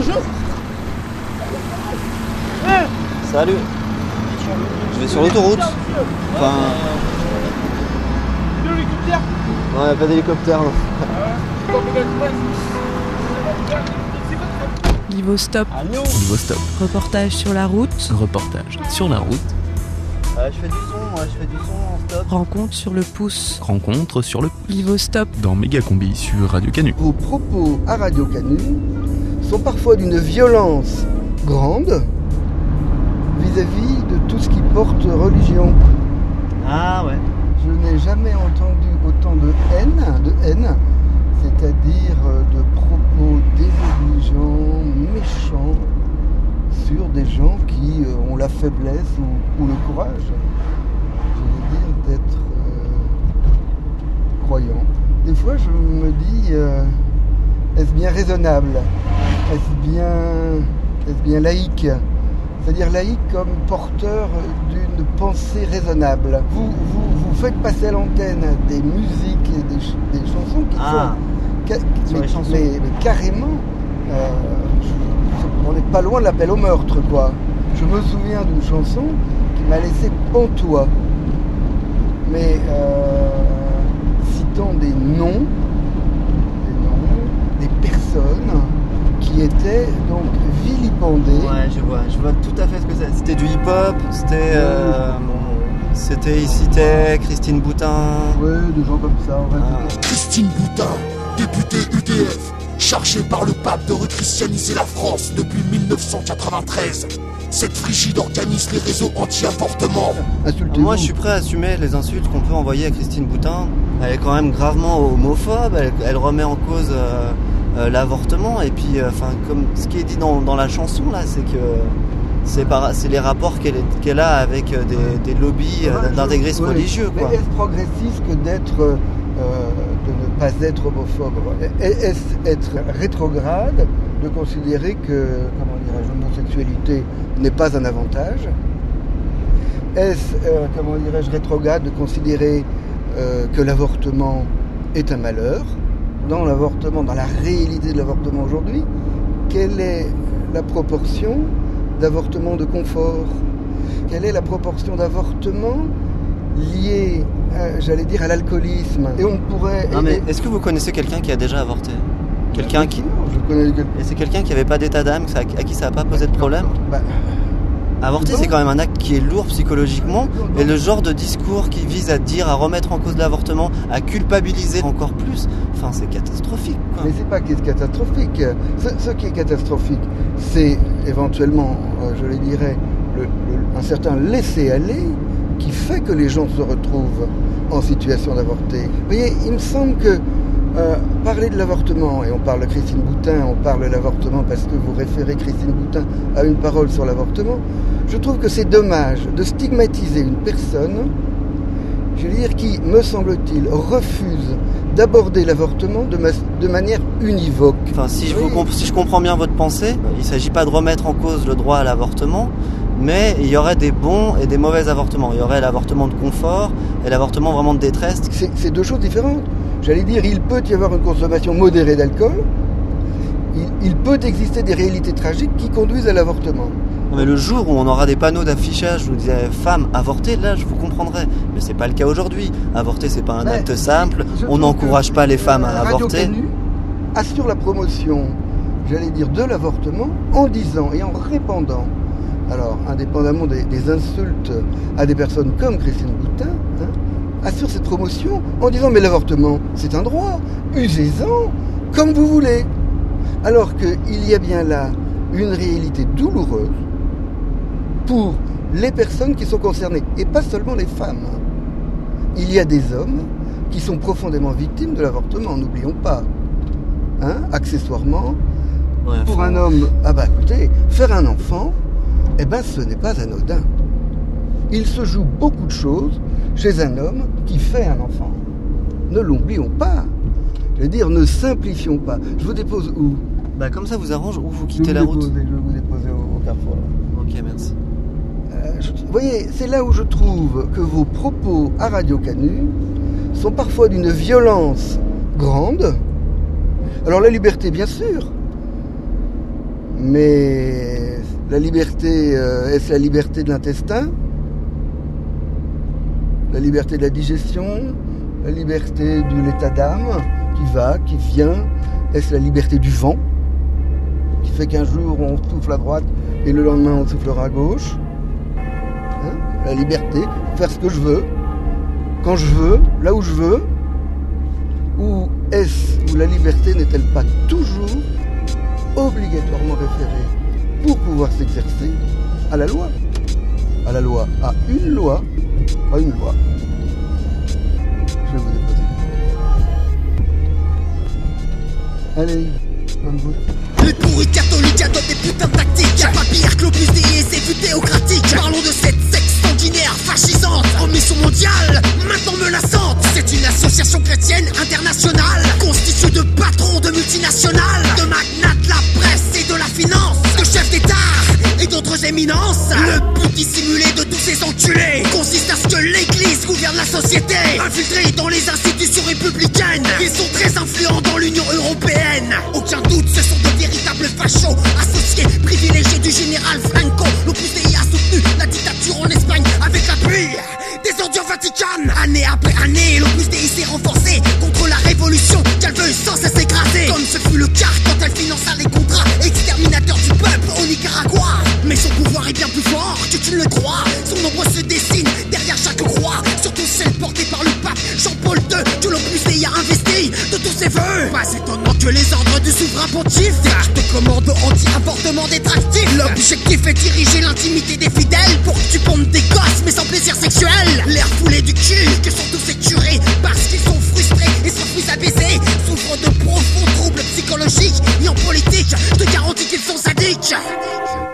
toujours. Salut. Je vais sur l'autoroute. Enfin. L'hélicoptère. Non, il n'y a pas d'hélicoptère. Non. Niveau stop. Niveau stop. Reportage sur la route. Reportage sur la route. Je fais du son en stop. Rencontre sur le pouce. Rencontre sur le Niveau stop. dans Mégacombi sur Radio Canu. Vos propos à Radio Canu sont parfois d'une violence grande vis-à-vis de tout ce qui porte religion. Ah ouais. Je n'ai jamais entendu autant de haine, c'est-à-dire de propos désobligeants, méchants, sur des gens qui ont la faiblesse ou le courage, je veux dire, d'être croyants. Des fois, je me dis, est-ce bien raisonnable ? Est-ce bien laïque ? C'est-à-dire laïque comme porteur d'une pensée raisonnable. Vous faites passer à l'antenne des musiques et des chansons qui sont... sur les chansons. Mais carrément, on n'est pas loin de l'appel au meurtre, quoi. Je me souviens d'une chanson qui m'a laissé pantois. Mais citant des noms, des personnes qui étaient donc vilipendées. Ouais, je vois tout à fait ce que c'est. C'était du hip-hop, il citait Christine Boutin. Ouais, des gens comme ça, on va dire. Christine Boutin, députée UDF, chargée par le pape de rechristianiser la France depuis 1993. Cette frigide organise les réseaux anti-avortement. Insultez-vous. Moi, je suis prêt à assumer les insultes qu'on peut envoyer à Christine Boutin. Elle est quand même gravement homophobe, elle remet en cause l'avortement. Et puis, comme ce qui est dit dans la chanson, là, c'est que c'est les rapports qu'elle a avec des lobbies d'intégrisme religieux, quoi. Mais est-ce progressiste que d'être... de ne pas être homophobe? Est-ce être rétrograde de considérer que, l'homosexualité n'est pas un avantage? Est-ce, rétrograde de considérer que l'avortement est un malheur? Dans l'avortement, dans la réalité de l'avortement aujourd'hui, quelle est la proportion d'avortement de confort? Quelle est la proportion d'avortement lié, à l'alcoolisme? Et on pourrait... Non, mais est-ce que vous connaissez quelqu'un qui a déjà avorté? Quelqu'un qui... Je connais Et c'est quelqu'un qui n'avait pas d'état d'âme, à qui ça n'a pas posé de problème? Avorter, c'est quand même un acte qui est lourd psychologiquement, et le genre de discours qui vise à remettre en cause l'avortement, à culpabiliser encore plus, c'est catastrophique, quoi. Mais c'est pas qui est catastrophique. Ce qui est catastrophique, c'est éventuellement, un certain laisser-aller qui fait que les gens se retrouvent en situation d'avorter. Vous voyez, il me semble que parler de l'avortement, et on parle de Christine Boutin, on parle de l'avortement parce que vous référez Christine Boutin à une parole sur l'avortement, je trouve que c'est dommage de stigmatiser une personne, qui, me semble-t-il, refuse d'aborder l'avortement de manière univoque. Si je comprends bien votre pensée, il ne s'agit pas de remettre en cause le droit à l'avortement, mais il y aurait des bons et des mauvais avortements. Il y aurait l'avortement de confort et l'avortement vraiment de détresse. C'est deux choses différentes. Il peut y avoir une consommation modérée d'alcool, il peut exister des réalités tragiques qui conduisent à l'avortement. Mais le jour où on aura des panneaux d'affichage où disait femmes avortez, là je vous comprendrai. Mais c'est pas le cas aujourd'hui. Avorter, c'est pas un acte simple. On n'encourage pas les femmes à avorter. Radio Canu assure la promotion, de l'avortement en disant et en répandant, alors indépendamment des insultes à des personnes comme Christine Boutin, assure cette promotion en disant mais l'avortement c'est un droit, usez-en comme vous voulez. Alors qu'il y a bien là une réalité douloureuse pour les personnes qui sont concernées, et pas seulement les femmes. Il y a des hommes qui sont profondément victimes de l'avortement, n'oublions pas. Accessoirement, pour un homme, faire un enfant, ce n'est pas anodin. Il se joue beaucoup de choses chez un homme qui fait un enfant. Ne l'oublions pas. Ne simplifions pas. Je vous dépose où? Comme ça vous arrange, ou vous quittez la route? Je vais vous déposer au carrefour. Ok, merci. Vous voyez, c'est là où je trouve que vos propos à Radio Canu sont parfois d'une violence grande. Alors la liberté, bien sûr, Mais la liberté, est-ce la liberté de l'intestin? La liberté de la digestion? La liberté de l'état d'âme qui va, qui vient? Est-ce la liberté du vent qui fait qu'un jour on souffle à droite et le lendemain on soufflera à gauche? La liberté, faire ce que je veux, quand je veux, là où je veux? Ou est-ce où la liberté n'est-elle pas toujours obligatoirement référée pour pouvoir s'exercer à la loi? À la loi, à une loi, pas une loi. Je vais vous déposer. Allez, un bout. Les pourris catholiques adoptent des putains de tactiques. Y'a pas pire que l'opus Dei et ses vues théocratiques. Parlons de cette secte sanguinaire, fascisante, en mission mondiale, maintenant menaçante. C'est une association chrétienne internationale, constituée de patrons de multinationales, de magnates de la presse et de la finance, de chefs d'État et d'autres éminences. Le but dissimulé de tous ces enculés consiste à ce que l'église gouverne la société. Infiltrés dans les institutions républicaines, ils sont très influents dans l'Union européenne. Aucun doute, ce sont de véritables fachos, associés privilégiés du général Franco. L'Opus Dei a soutenu la dictature en Espagne avec l'appui des ordures vaticanes. Année après année, l'Opus Dei s'est renforcé contre la révolution qu'elle veut sans cesse écraser, comme ce fut le cas quand elle finança les contrats exterminateurs du peuple au Nicaragua. Mais son pouvoir est bien plus fort que tu ne le crois. Son ombre se dessine derrière chaque croix, surtout celle portée par le pape Jean-Paul II, que l'Opus Dei a investi de tous ses vœux. Pas étonnant que les ordres du souverain pontife te commandent anti-avortement détractif. L'objectif est diriger l'intimité des fidèles pour que tu pondes des gosses mais sans plaisir sexuel. L'air foulé du cul, que sont tous ces curés parce qu'ils sont frustrés et s'enfuient à baiser, souffrent de profonds troubles psychologiques. Et en politique, je te garantis qu'ils sont sadiques.